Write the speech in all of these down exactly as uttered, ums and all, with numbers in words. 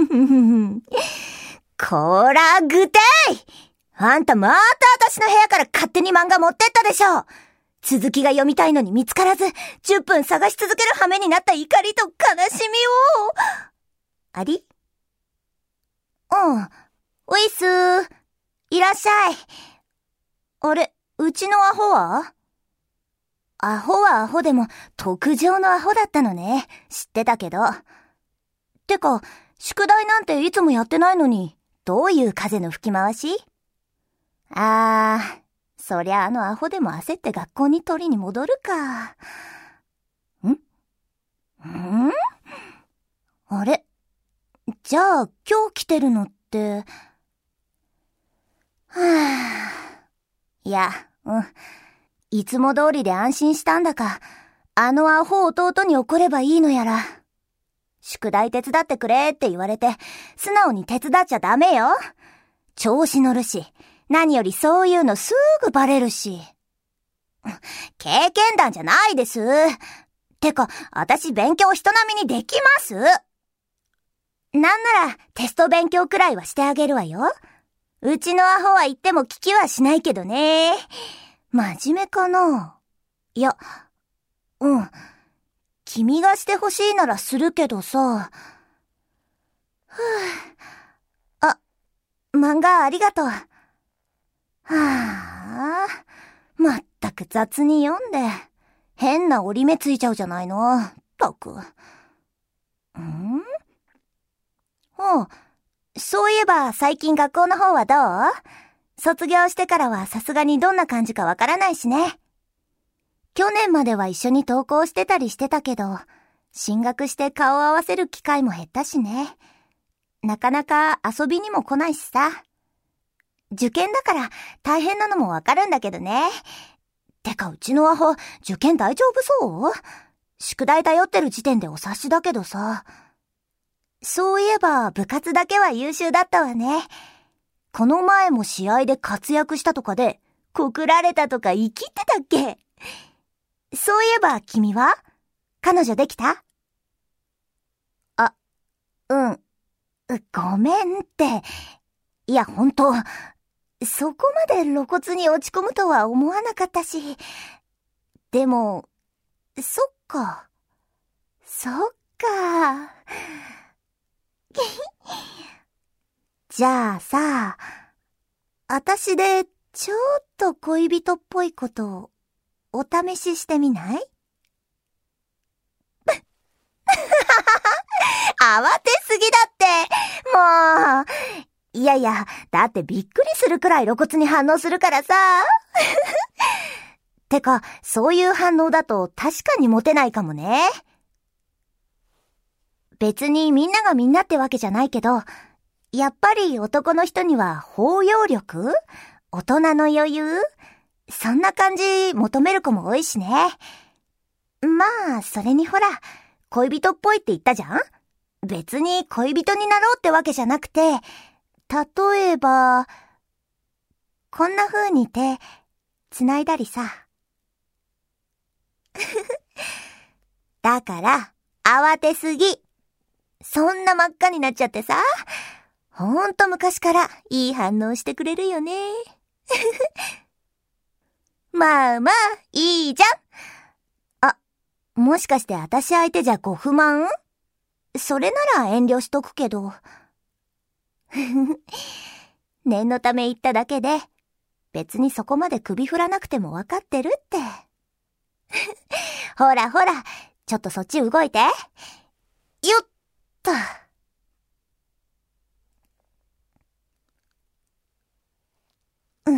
こら、ぐてい！あんたまた私の部屋から勝手に漫画持ってったでしょ。続きが読みたいのに見つからず、じゅっぷん探し続ける羽目になった怒りと悲しみを。あり？うん。ウィスー。いらっしゃい。あれ、うちのアホは？アホはアホでも、特上のアホだったのね。知ってたけど。てか、宿題なんていつもやってないのに、どういう風の吹き回し？あー、そりゃあのアホでも焦って学校に取りに戻るか。ん？ん？あれ？じゃあ今日来てるのって、はぁ。いや、うん。いつも通りで安心したんだか、あのアホ弟に怒ればいいのやら。宿題手伝ってくれって言われて、素直に手伝っちゃダメよ。調子乗るし、何よりそういうのすぐバレるし。経験談じゃないです。てか、私勉強人並みにできます。なんならテスト勉強くらいはしてあげるわよ。うちのアホは言っても聞きはしないけどね。真面目かな？いや、うん。君がしてほしいならするけどさ。ふぅ。あ、漫画ありがとう。はあ、まったく雑に読んで、変な折り目ついちゃうじゃないの。ったく。ん？おう、そういえば最近学校の方はどう？卒業してからはさすがにどんな感じかわからないしね。去年までは一緒に登校してたりしてたけど、進学して顔を合わせる機会も減ったしね。なかなか遊びにも来ないしさ。受験だから大変なのもわかるんだけどね。てかうちのアホ、受験大丈夫そう？宿題頼ってる時点でお察しだけどさ。そういえば部活だけは優秀だったわね。この前も試合で活躍したとかで、告られたとか言い切ってたっけ？そういえば君は？彼女できた？あ、うん。ごめんって。いや、ほんと、そこまで露骨に落ち込むとは思わなかったし。でも、そっか。そっか。じゃあさ、あたしでちょっと恋人っぽいことお試ししてみない？慌てすぎだって、もう。いやいや、だってびっくりするくらい露骨に反応するからさ。てか、そういう反応だと確かにモテないかもね。別にみんながみんなってわけじゃないけど、やっぱり男の人には包容力？大人の余裕？そんな感じ求める子も多いしね。まあ、それにほら、恋人っぽいって言ったじゃん？別に恋人になろうってわけじゃなくて、例えば、こんな風に手、繋いだりさ。だから、慌てすぎ。そんな真っ赤になっちゃってさ。ほんと昔からいい反応してくれるよね。まあまあ、いいじゃん。あ、もしかして私相手じゃご不満？それなら遠慮しとくけど。念のため言っただけで、別にそこまで首振らなくてもわかってるって。ほらほら、ちょっとそっち動いて。よっと。うん。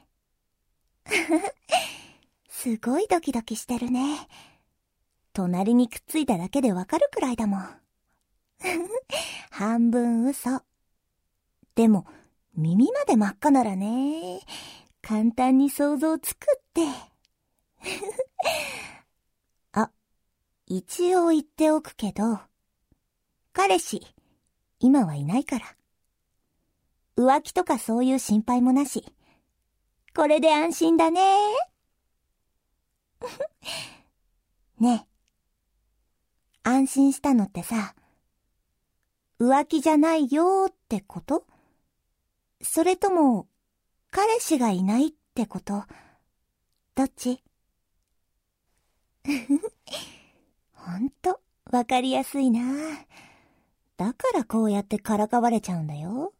すごいドキドキしてるね。隣にくっついただけでわかるくらいだもん。半分嘘。でも、耳まで真っ赤ならね、簡単に想像つくって。あ、一応言っておくけど、彼氏、今はいないから。浮気とかそういう心配もなし。これで安心だね。ねえ、安心したのってさ、 浮気じゃないよってこと？それとも彼氏がいないってこと？どっち？ほんとわかりやすいな。だからこうやってからかわれちゃうんだよ。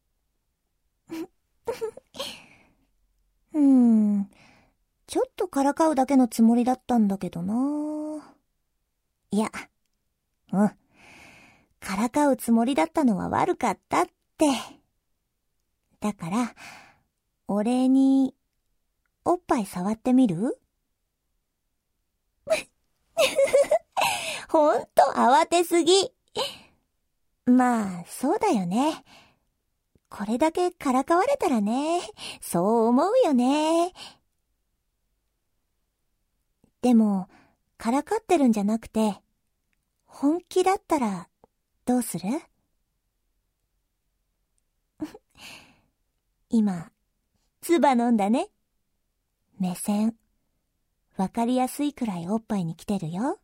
うーん、ちょっとからかうだけのつもりだったんだけどな。いや、うん。からかうつもりだったのは悪かったって。だから、お礼に、おっぱい触ってみる？ほんと慌てすぎ。まあ、そうだよね。これだけからかわれたらね、そう思うよね。でも、からかってるんじゃなくて、本気だったら、どうする？今、唾飲んだね。目線、わかりやすいくらいおっぱいに来てるよ。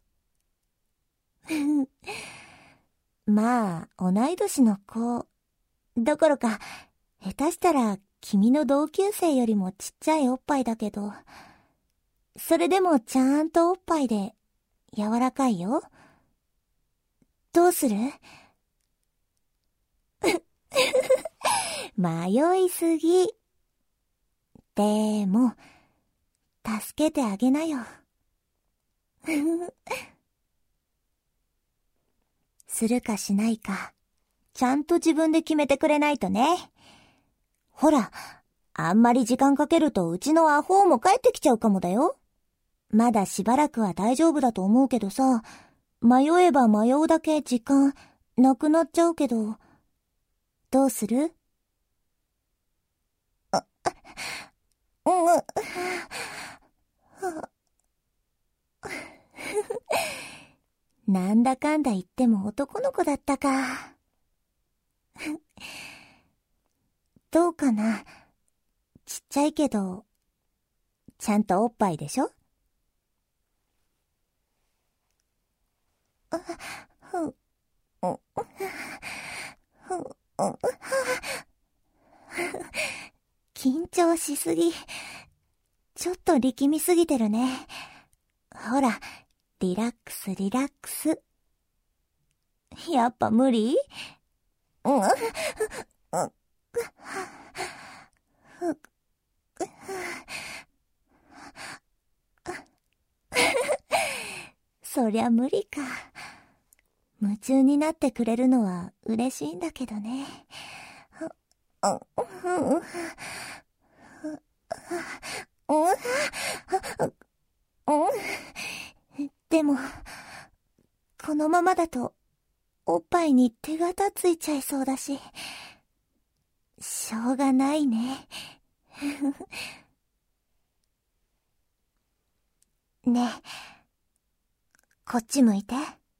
まあ、同い年の子、どころか、下手したら君の同級生よりもちっちゃいおっぱいだけど、それでもちゃんとおっぱいで柔らかいよ。どうする？迷いすぎ。でも、助けてあげなよ。するかしないか、ちゃんと自分で決めてくれないとね。ほら、あんまり時間かけるとうちのアホも帰ってきちゃうかもだよ。まだしばらくは大丈夫だと思うけどさ、迷えば迷うだけ時間なくなっちゃうけど、どうする？あ、うん。なんだかんだ言っても男の子だったか。どうかな。ちっちゃいけど、ちゃんとおっぱいでしょ？緊張しすぎ。ちょっと力みすぎてるね。ほら、リラックスリラックス。やっぱ無理？うん。そりゃ無理か。夢中になってくれるのは嬉しいんだけどね。でも、このままだとおっぱいに手形ついちゃいそうだし、しょうがないね。ねえ、こっち向いて。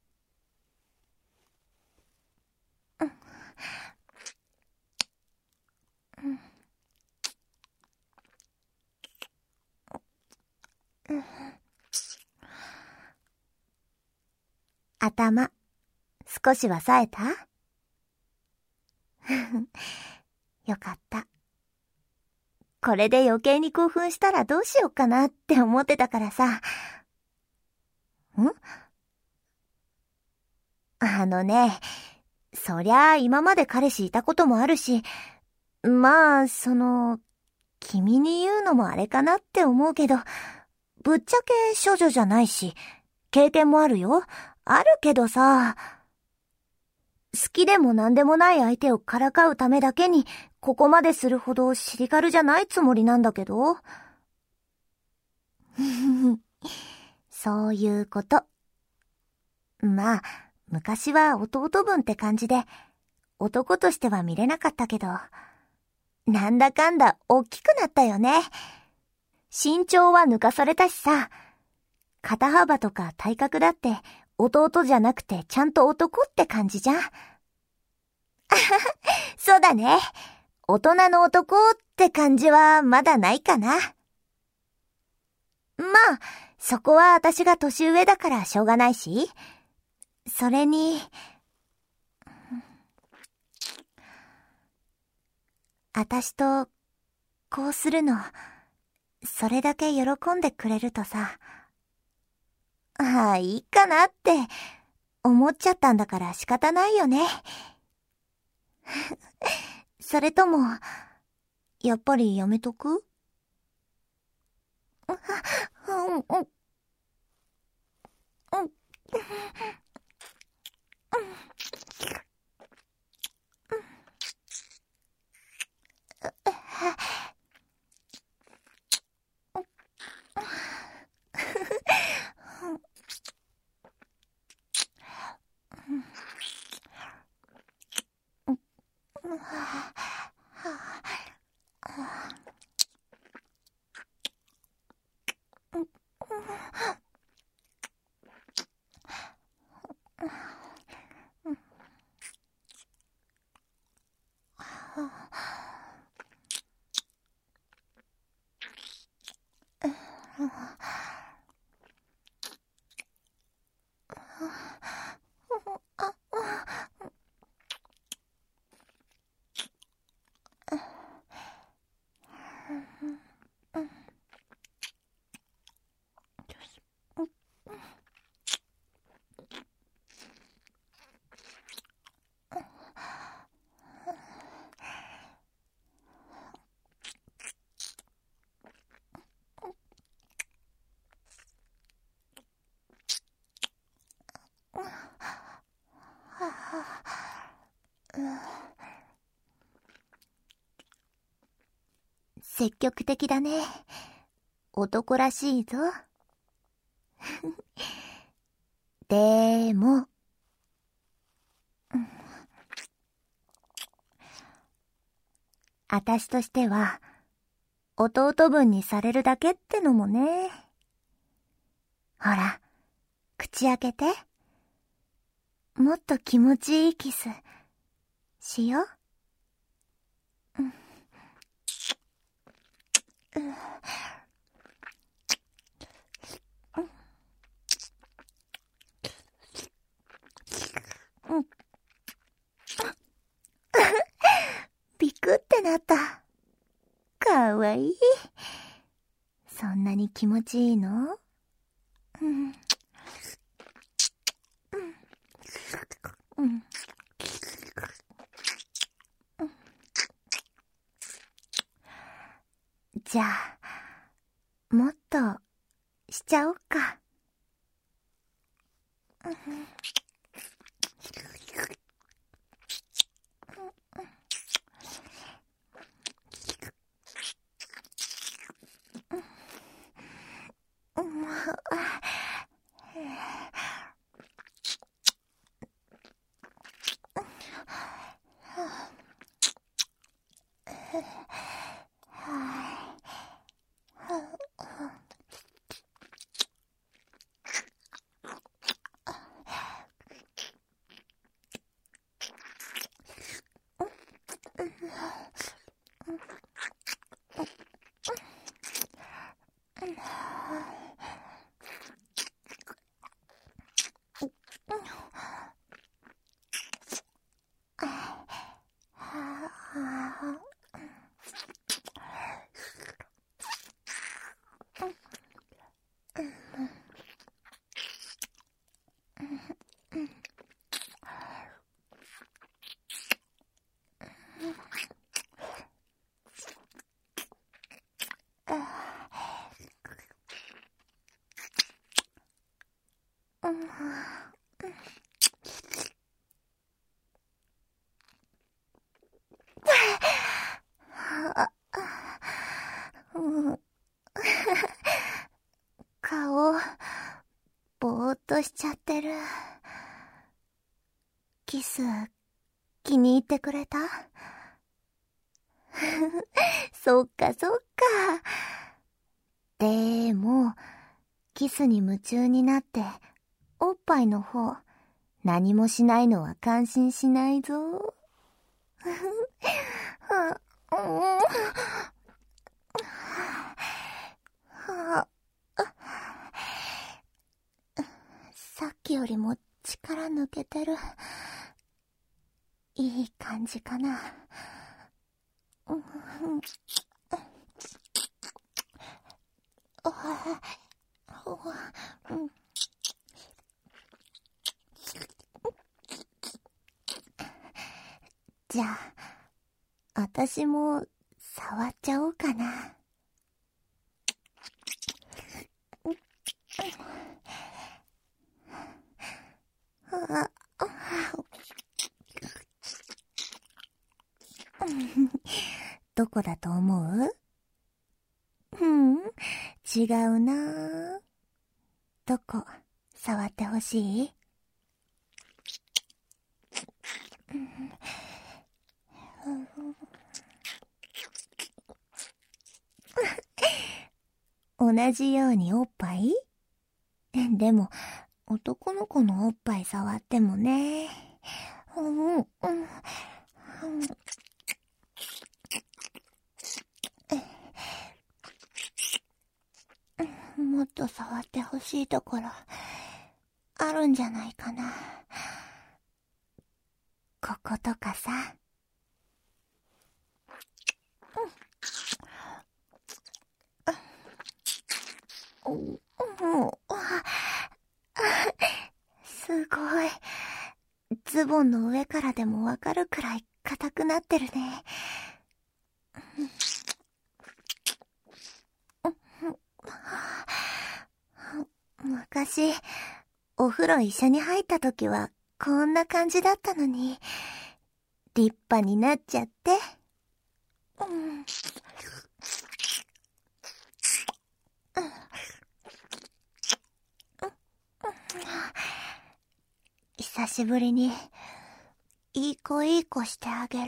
うんうん、頭、少しは冴えた？よかった。これで余計に興奮したらどうしようかなって思ってたからさ。ん？あのね、そりゃあ今まで彼氏いたこともあるし、まあ、その、君に言うのもあれかなって思うけど、ぶっちゃけ処女じゃないし、経験もあるよ。あるけどさ、好きでもなんでもない相手をからかうためだけに、ここまでするほど尻軽じゃないつもりなんだけど。そういうこと。まあ、昔は弟分って感じで、男としては見れなかったけど、なんだかんだ大きくなったよね。身長は抜かされたしさ、肩幅とか体格だって弟じゃなくてちゃんと男って感じじゃん。そうだね。大人の男って感じはまだないかな。まあ、そこは私が年上だからしょうがないし。それに、 あたしと、こうするの、それだけ喜んでくれるとさ、ああ、いいかなって、思っちゃったんだから仕方ないよね。それとも、やっぱりやめとく？うん、うん、うん。積極的だね。男らしいぞ。でも、あたしとしては、弟分にされるだけってのもね。ほら、口開けて。もっと気持ちいいキス、しよう。うん。うん。ビクってなった。かわいい。そんなに気持ちいいの？うん。うん。じゃあ、もっとしちゃおうか。うん。顔、ぼーっとしちゃってる。キス、気に入ってくれた？そっかそっか。でも、キスに夢中になって、おっぱいの方、何もしないのは感心しないぞ。さっきよりも力抜けてる。いい感じかな。うん。 じゃあ、私も触っちゃおうかな。どこだと思う？うん、違うな。どこ、触ってほしい？同じようにおっぱい？でも、男の子のおっぱい触ってもね。うんうん、もっと触ってほしいところあるんじゃないかな。こことかさ。うん、うん、すごい。ズボンの上からでもわかるくらい硬くなってるね。昔、お風呂一緒に入った時はこんな感じだったのに、立派になっちゃって。うん、久しぶりにいい子いい子してあげる。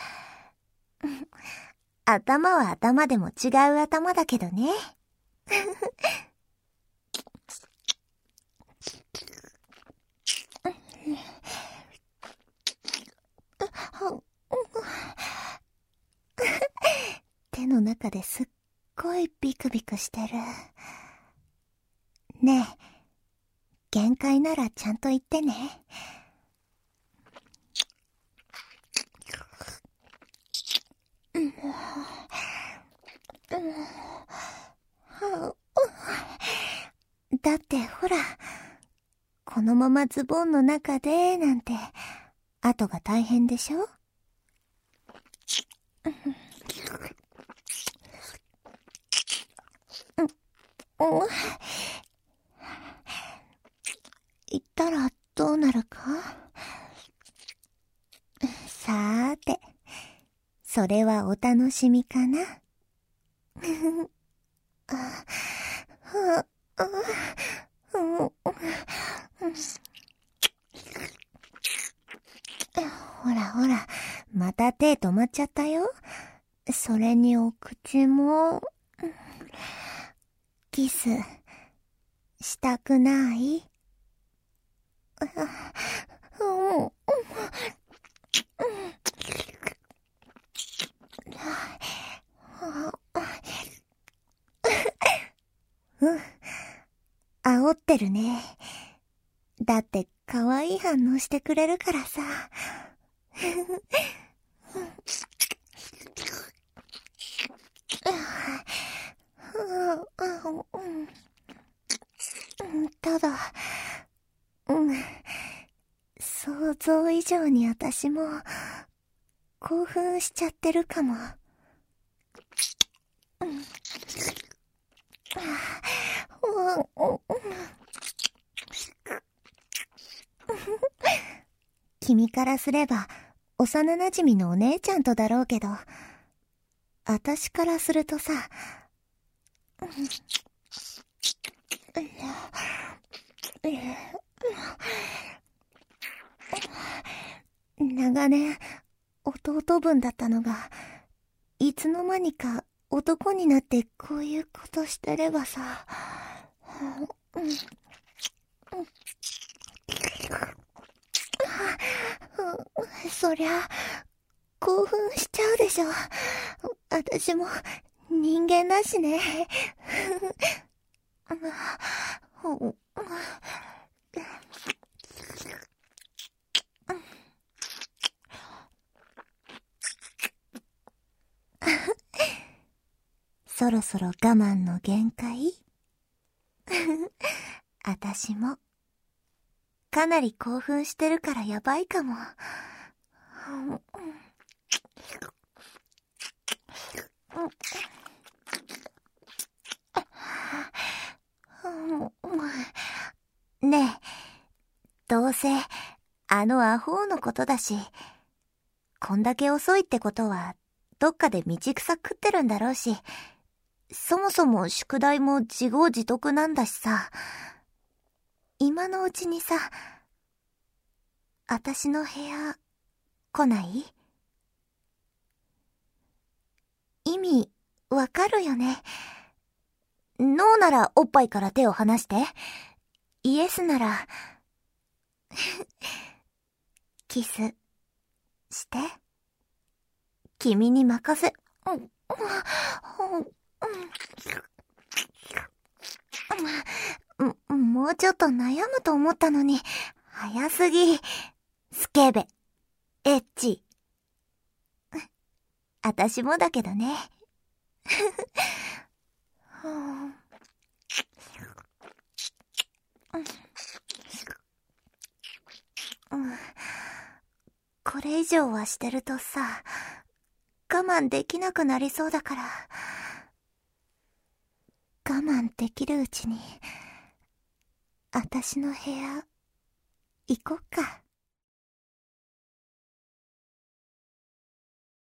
頭は頭でも違う頭だけどね。手の中ですっごいビクビクしてる。ねえ、限界ならちゃんと言ってね。だってほら、このままズボンの中でなんて後が大変でしょ？言ったらどうなるか？さーて、それはお楽しみかな。ほらほら、また手止まっちゃったよ。それにお口も、キス、したくない？うん、煽ってるね。だって可愛い反応してくれるからさ。ただ、うん、想像以上に私も興奮しちゃってるかも。君からすれば幼馴染のお姉ちゃんとだろうけど、私からするとさ、長年弟分だったのが、いつの間にか男になってこういうことしてればさ、そりゃ興奮しちゃうでしょ。私も人間だしね。 そろそろ我慢の限界？あたしも、かなり興奮してるからやばいかも。ねえ、どうせ、あのアホのことだし、こんだけ遅いってことは、どっかで道草食ってるんだろうし、そもそも宿題も自業自得なんだしさ、今のうちにさ、あたしの部屋、来ない？意味、わかるよね。ノーならおっぱいから手を離して。イエスなら、キス、して。君に任せ、うん、うん、うん、もうちょっと悩むと思ったのに、早すぎ。スケベ、エッチ。あたしもだけどね。これ以上はしてるとさ、我慢できなくなりそうだから、我慢できるうちに、あたしの部屋、行こっか。